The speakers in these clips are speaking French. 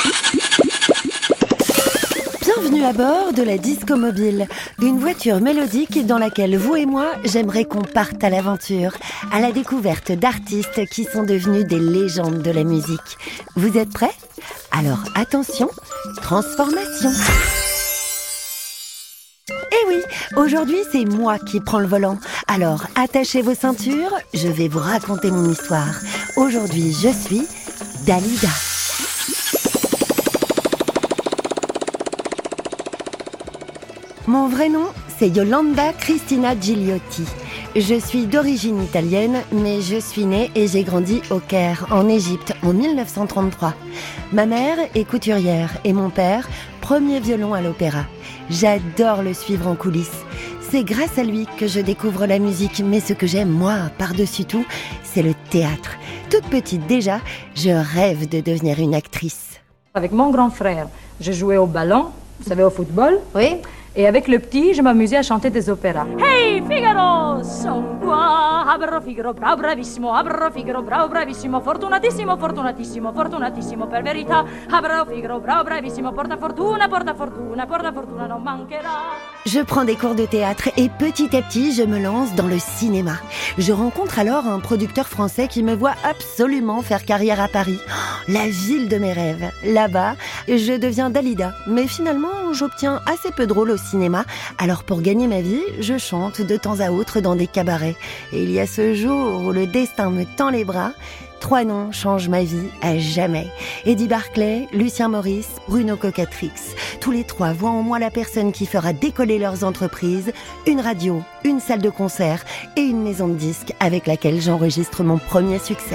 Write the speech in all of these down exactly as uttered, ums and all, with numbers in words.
Bienvenue à bord de la Disco Mobile, une voiture mélodique dans laquelle vous et moi, j'aimerais qu'on parte à l'aventure, à la découverte d'artistes qui sont devenus des légendes de la musique. Vous êtes prêts ? Alors attention, transformation. Eh oui, aujourd'hui c'est moi qui prends le volant. Alors attachez vos ceintures, je vais vous raconter mon histoire. Aujourd'hui je suis Dalida. Mon vrai nom, c'est Yolanda Cristina Gigliotti. Je suis d'origine italienne, mais je suis née et j'ai grandi au Caire, en Égypte, en mille neuf cent trente-trois. Ma mère est couturière et mon père, premier violon à l'opéra. J'adore le suivre en coulisses. C'est grâce à lui que je découvre la musique, mais ce que j'aime, moi, par-dessus tout, c'est le théâtre. Toute petite déjà, je rêve de devenir une actrice. Avec mon grand frère, je jouais au ballon, vous savez, au football. Oui. Et avec le petit, je m'amusais à chanter des opéras. Hey Figaro, son qua, abro Figaro, bravo, bravissimo, abro Figaro, bravo, bravissimo, fortunatissimo, fortunatissimo, fortunatissimo, per verità, abro Figaro, bravo, bravissimo, porta fortuna, porta fortuna, porta fortuna, non mancherà. Je prends des cours de théâtre et petit à petit, je me lance dans le cinéma. Je rencontre alors un producteur français qui me voit absolument faire carrière à Paris. Oh, la ville de mes rêves. Là-bas, je deviens Dalida. Mais finalement, j'obtiens assez peu de rôles au cinéma. Alors pour gagner ma vie, je chante de temps à autre dans des cabarets. Et il y a ce jour où le destin me tend les bras. Trois noms changent ma vie à jamais. Eddie Barclay, Lucien Maurice, Bruno Cocatrix. Tous les trois voient en moi la personne qui fera décoller leurs entreprises, une radio, une salle de concert et une maison de disques avec laquelle j'enregistre mon premier succès.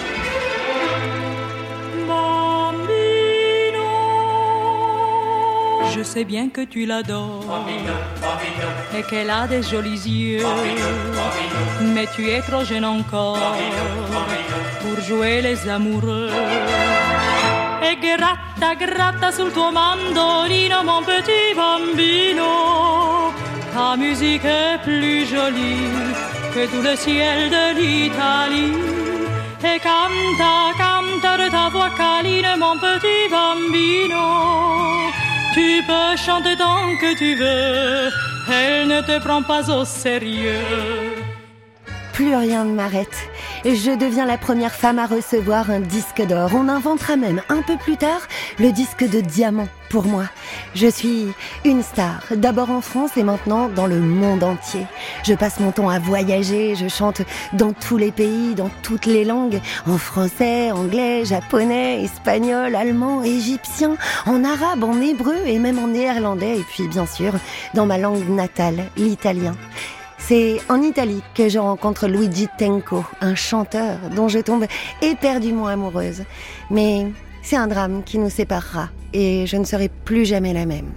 Je sais bien que tu l'adores et qu'elle a des jolis yeux, mais tu es trop jeune encore pour jouer les amoureux. E gratta, gratta sul tuo mandolino, mon petit bambino. Ta musique est plus jolie que tout le ciel de l'Italie. E canta, canta de ta voix câline, mon petit bambino. Tu peux chanter tant que tu veux, elle ne te prend pas au sérieux. Plus rien ne m'arrête. Je deviens la première femme à recevoir un disque d'or. On inventera même un peu plus tard le disque de diamant pour moi. Je suis une star, d'abord en France et maintenant dans le monde entier. Je passe mon temps à voyager, je chante dans tous les pays, dans toutes les langues, en français, anglais, japonais, espagnol, allemand, égyptien, en arabe, en hébreu et même en néerlandais et puis bien sûr dans ma langue natale, l'italien. C'est en Italie que je rencontre Luigi Tenco, un chanteur dont je tombe éperdument amoureuse. Mais c'est un drame qui nous séparera et je ne serai plus jamais la même.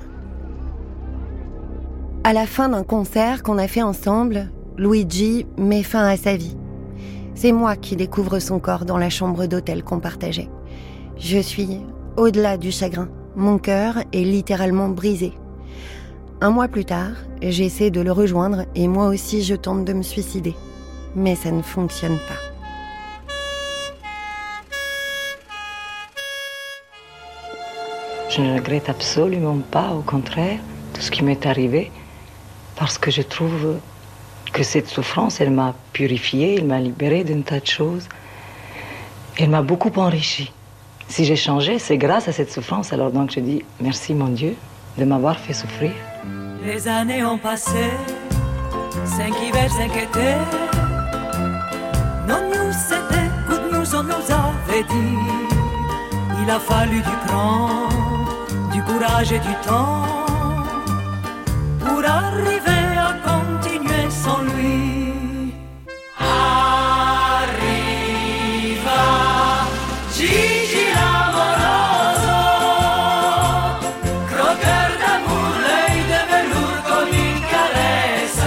À la fin d'un concert qu'on a fait ensemble, Luigi met fin à sa vie. C'est moi qui découvre son corps dans la chambre d'hôtel qu'on partageait. Je suis au-delà du chagrin. Mon cœur est littéralement brisé. Un mois plus tard, j'essaie de le rejoindre et moi aussi je tente de me suicider. Mais ça ne fonctionne pas. Je ne regrette absolument pas, au contraire, tout ce qui m'est arrivé, parce que je trouve que cette souffrance, elle m'a purifiée, elle m'a libérée d'un tas de choses. Elle m'a beaucoup enrichie. Si j'ai changé, c'est grâce à cette souffrance. Alors donc je dis merci mon Dieu de m'avoir fait souffrir. Les années ont passé, cinq hivers, cinq étés. Non news, c'était good news, on nous avait dit. Il a fallu du cran, du courage et du temps pour arriver à continuer sans lui. Arriva Gigi l'amoroso, croqueur d'amour, l'œil de velours comme une caresse.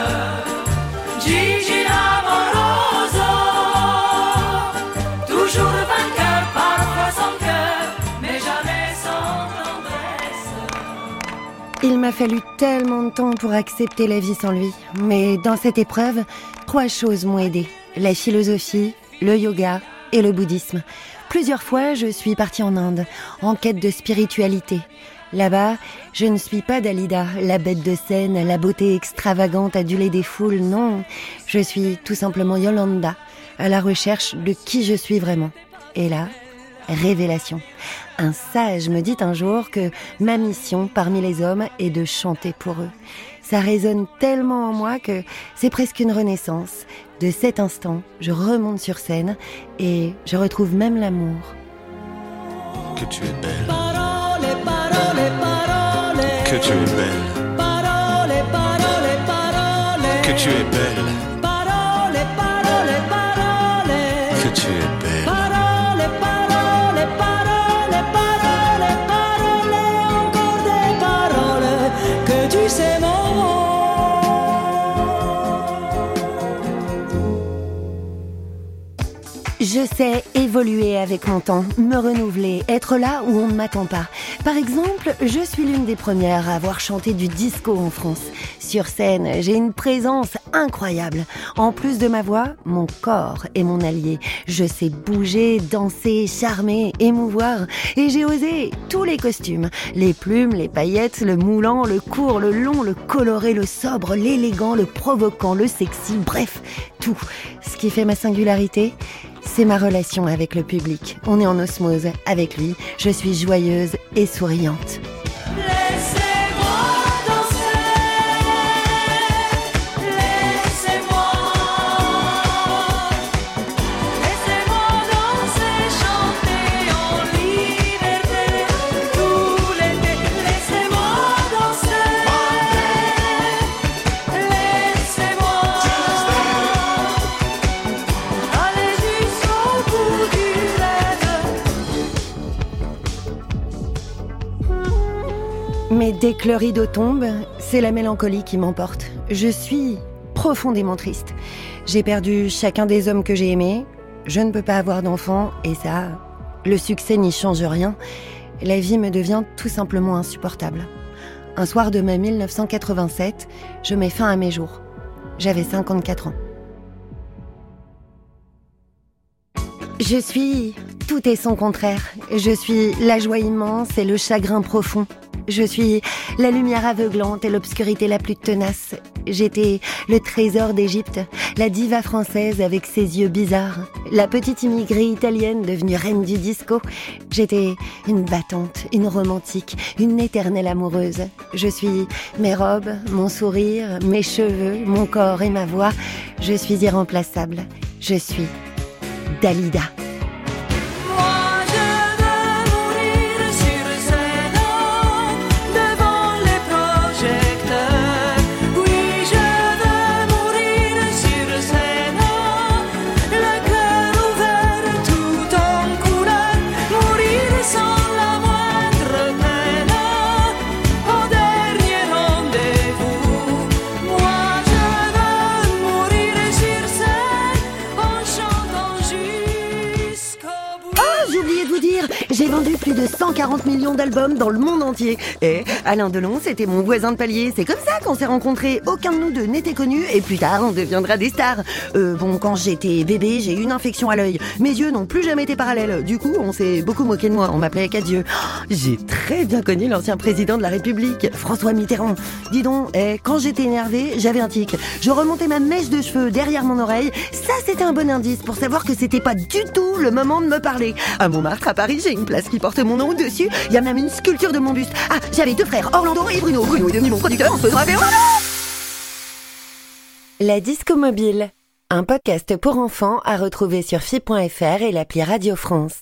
Gigi l'amoroso, toujours vainqueur, parfois sans cœur, mais jamais sans tendresse. Il m'a fallu tellement de temps pour accepter la vie sans lui. Mais dans cette épreuve, trois choses m'ont aidée. La philosophie, le yoga et le bouddhisme. Plusieurs fois, je suis partie en Inde, en quête de spiritualité. Là-bas, je ne suis pas Dalida, la bête de scène, la beauté extravagante adulée des foules, non. Je suis tout simplement Yolanda, à la recherche de qui je suis vraiment. Et là, révélation. Un sage me dit un jour que ma mission parmi les hommes est de chanter pour eux. Ça résonne tellement en moi que c'est presque une renaissance. De cet instant, je remonte sur scène et je retrouve même l'amour. Que tu es belle. Parole, parole, parole. Que tu es belle. Parole, parole, parole. Que tu es belle. Parole, parole, parole. Que tu es belle. Parole, parole, parole, parole, parole, encore des paroles que tu sais mon. Je sais évoluer avec mon temps, me renouveler, être là où on ne m'attend pas. Par exemple, je suis l'une des premières à avoir chanté du disco en France. Sur scène, j'ai une présence incroyable. En plus de ma voix, mon corps est mon allié. Je sais bouger, danser, charmer, émouvoir. Et j'ai osé tous les costumes. Les plumes, les paillettes, le moulant, le court, le long, le coloré, le sobre, l'élégant, le provoquant, le sexy, bref, tout. Ce qui fait ma singularité, c'est ma relation avec le public. On est en osmose avec lui. Je suis joyeuse et souriante. Laissez-moi danser, laissez-moi, laissez-moi danser, chanter en liberté tout l'été. Laissez-moi danser, laissez-moi aller jusqu'au bout du Mais dès que le rideau tombe, c'est la mélancolie qui m'emporte. Je suis profondément triste. J'ai perdu chacun des hommes que j'ai aimés. Je ne peux pas avoir d'enfants et ça, le succès n'y change rien. La vie me devient tout simplement insupportable. Un soir de mai mille neuf cent quatre-vingt-sept, je mets fin à mes jours. J'avais cinquante-quatre ans. Je suis tout et son contraire. Je suis la joie immense et le chagrin profond. Je suis la lumière aveuglante et l'obscurité la plus tenace. J'étais le trésor d'Égypte, la diva française avec ses yeux bizarres, la petite immigrée italienne devenue reine du disco. J'étais une battante, une romantique, une éternelle amoureuse. Je suis mes robes, mon sourire, mes cheveux, mon corps et ma voix. Je suis irremplaçable. Je suis Dalida. J'ai vendu plus de cent quarante millions d'albums dans le monde entier. Et Alain Delon, c'était mon voisin de palier. C'est comme ça qu'on s'est rencontrés. Aucun de nous deux n'était connu et plus tard, on deviendra des stars. Euh, bon, quand j'étais bébé, j'ai eu une infection à l'œil. Mes yeux n'ont plus jamais été parallèles. Du coup, on s'est beaucoup moqué de moi. On m'appelait Cadieux. Oh, j'ai très bien connu l'ancien président de la République, François Mitterrand. Dis donc, eh, quand j'étais énervée, j'avais un tic. Je remontais ma mèche de cheveux derrière mon oreille. Ça, c'était un bon indice pour savoir que c'était pas du tout le moment de me parler. À Montmartre, à Paris, j'ai une place qui porte mon nom dessus. Il y a même une sculpture de mon buste. Ah, j'avais deux frères, Orlando et Bruno. Bruno est devenu mon producteur, on se faisant appeler Orlando. La Disco Mobile, un podcast pour enfants à retrouver sur F I point F R et l'appli Radio France.